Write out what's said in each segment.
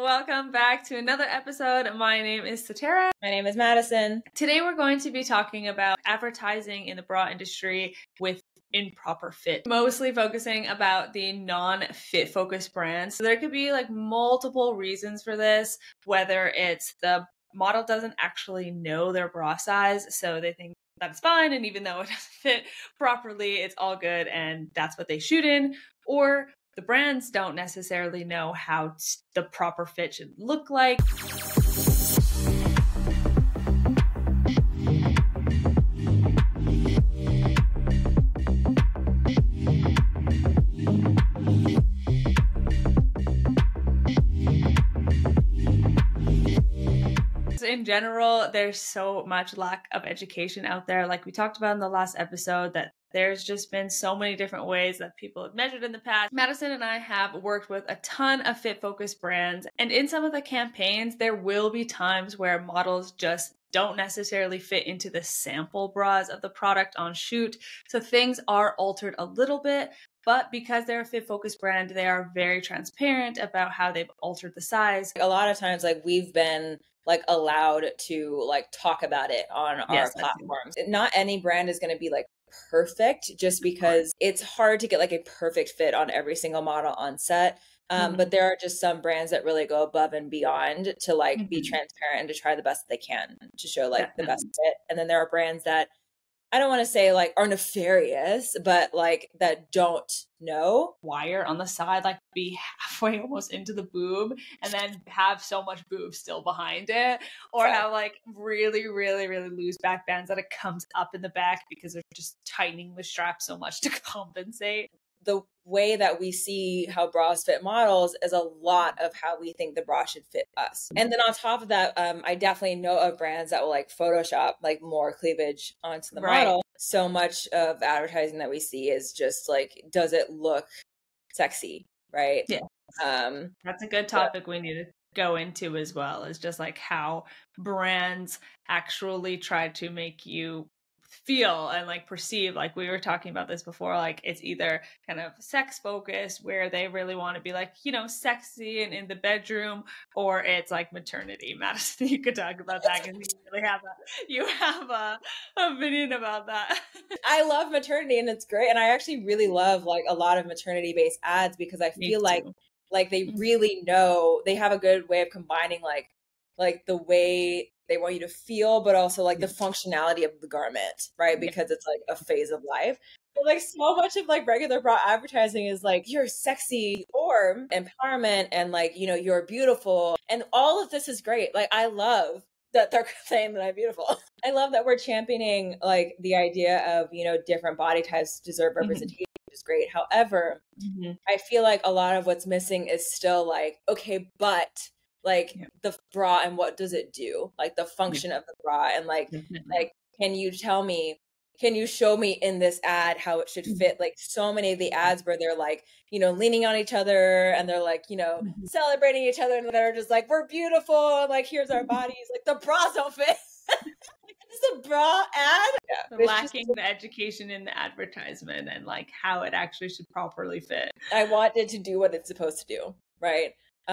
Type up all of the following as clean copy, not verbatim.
welcome back to another episode. My name is Satara. My name is Madison. Today we're going to be talking about advertising in the bra industry with improper fit, mostly focusing about the non-fit focused brands. So there could be like multiple reasons for this, whether it's the model doesn't actually know their bra size, so they think that's fine, and even though it doesn't fit properly, it's all good and that's what they shoot in, or the brands don't necessarily know how the proper fit should look like. In general, there's so much lack of education out there. Like we talked about in the last episode, that there's just been so many different ways that people have measured in the past. Madison and I have worked with a ton of fit-focused brands, and in some of the campaigns, there will be times where models just don't necessarily fit into the sample bras of the product on shoot. So things are altered a little bit, but because they're a fit-focused brand, they are very transparent about how they've altered the size. A lot of times, like, we've been like allowed to like talk about it on our platforms. Not any brand is going to be like perfect, just because it's hard to get like a perfect fit on every single model on set. But there are just some brands that really go above and beyond to like be transparent and to try the best that they can to show like the best fit. And then there are brands that I don't want to say like are nefarious, but like that don't know. Wire on the side, like be halfway almost into the boob and then have so much boob still behind it, or have like really, really, really loose back bands that it comes up in the back because they're just tightening the strap so much to compensate. The way that we see how bras fit models is a lot of how we think the bra should fit us. And then on top of that, I definitely know of brands that will like Photoshop like more cleavage onto the model. So much of advertising that we see is just like, does it look sexy? Right. Yeah. That's a good topic we need to go into as well, is just like how brands actually try to make you feel and like perceive, like we were talking about this before, like it's either kind of sex focused where they really want to be like, you know, sexy and in the bedroom, or it's like maternity. Madison, you could talk about that because you have a opinion about that. I love maternity and it's great, and I actually really love like a lot of maternity based ads because I feel like they really know, they have a good way of combining like the way they want you to feel, but also like the functionality of the garment, right? Because it's like a phase of life. But like so much of like regular bra advertising is like, you're sexy or empowerment and like, you know, you're beautiful. And all of this is great. Like I love that they're saying that I'm beautiful. I love that we're championing like the idea of, you know, different body types deserve representation, which is great. However, I feel like a lot of what's missing is still like, okay, but like the bra and what does it do? Like the function of the bra and like can you show me in this ad how it should fit? Like so many of the ads where they're like, you know, leaning on each other and they're like, you know, celebrating each other and they're just like, we're beautiful and like here's our bodies. Like the bras don't fit. This is a bra ad. Lacking the education in the advertisement and like how it actually should properly fit. I want it to do what it's supposed to do, right?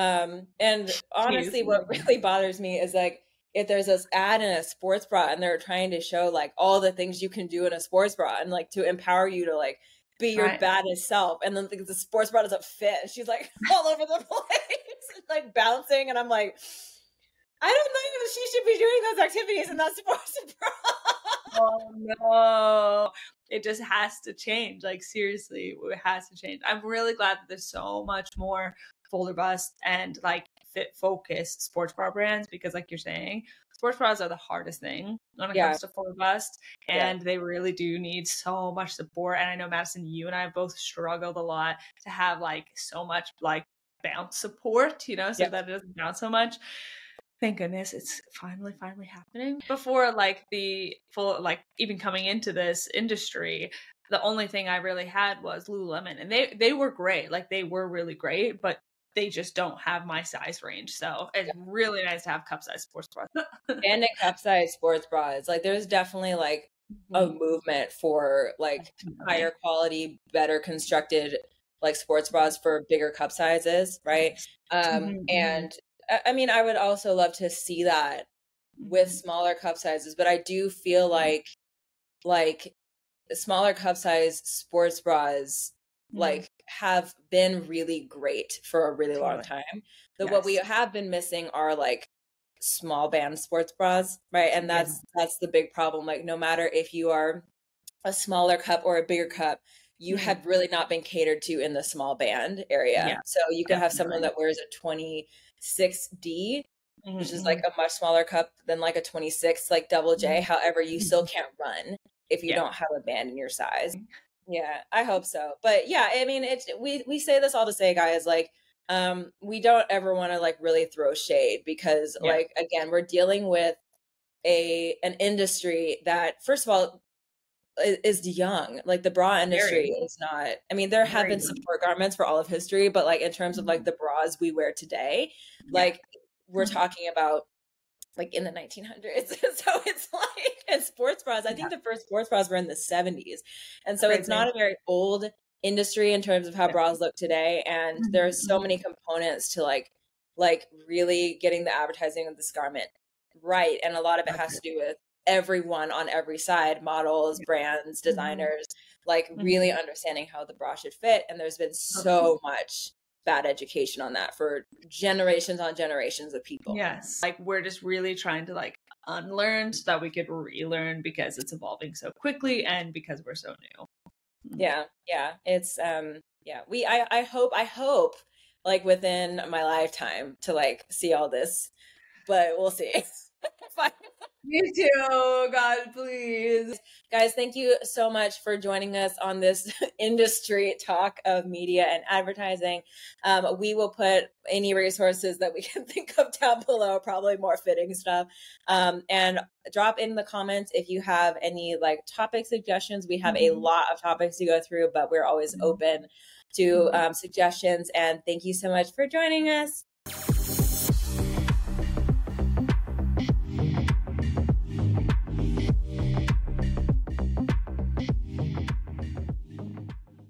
And honestly, what really bothers me is like if there's this ad in a sports bra and they're trying to show like all the things you can do in a sports bra and like to empower you to like be your baddest self, and then the sports bra doesn't fit and she's like all over the place like bouncing, and I'm like, I don't know if she should be doing those activities in that sports bra. Oh no, it just has to change. Like seriously, it has to change. I'm really glad that there's so much more fuller bust and like fit focused sports bra brands, because like you're saying, sports bras are the hardest thing when it comes to fuller bust, and they really do need so much support. And I know, Madison, you and I have both struggled a lot to have like so much like bounce support, you know, so that it doesn't bounce so much. Thank goodness it's finally happening. Before like the full, like even coming into this industry, the only thing I really had was Lululemon, and they were great. Like they were really great, but they just don't have my size range. So it's really nice to have cup size sports bras. And a cup size sports bras. Like there's definitely like a movement for like higher quality, better constructed like sports bras for bigger cup sizes, right? And I mean, I would also love to see that with smaller cup sizes, but I do feel like smaller cup size sports bras like have been really great for a really long time. So what we have been missing are like small band sports bras, right? And that's the big problem. Like no matter if you are a smaller cup or a bigger cup, you have really not been catered to in the small band area. Yeah, so you could have someone that wears a 26D, which is like a much smaller cup than like a 26, like double J. However, you still can't run if you don't have a band in your size. Yeah, I hope so. But yeah, I mean, it's we say this all to say, guys, like we don't ever want to like really throw shade because like again, we're dealing with an industry that first of all is young. Like the bra industry is not, I mean, there have been support garments for all of history, but like in terms of like the bras we wear today, like we're talking about like in the 1900s. So it's like, and sports bras, I think the first sports bras were in the 70s. And so it's not a very old industry in terms of how bras look today. And there's so many components to like really getting the advertising of this garment right. And a lot of it has to do with everyone on every side, models, brands, designers, like really understanding how the bra should fit. And there's been so much bad education on that for generations on generations of people. Yes. Like we're just really trying to like unlearn so that we could relearn because it's evolving so quickly and because we're so new. Yeah. Yeah. It's I hope like within my lifetime to like see all this, but we'll see. Me too. God, please. Guys, thank you so much for joining us on this industry talk of media and advertising. We will put any resources that we can think of down below, probably more fitting stuff. And drop in the comments if you have any like topic suggestions. We have a lot of topics to go through, but we're always open to suggestions. And thank you so much for joining us.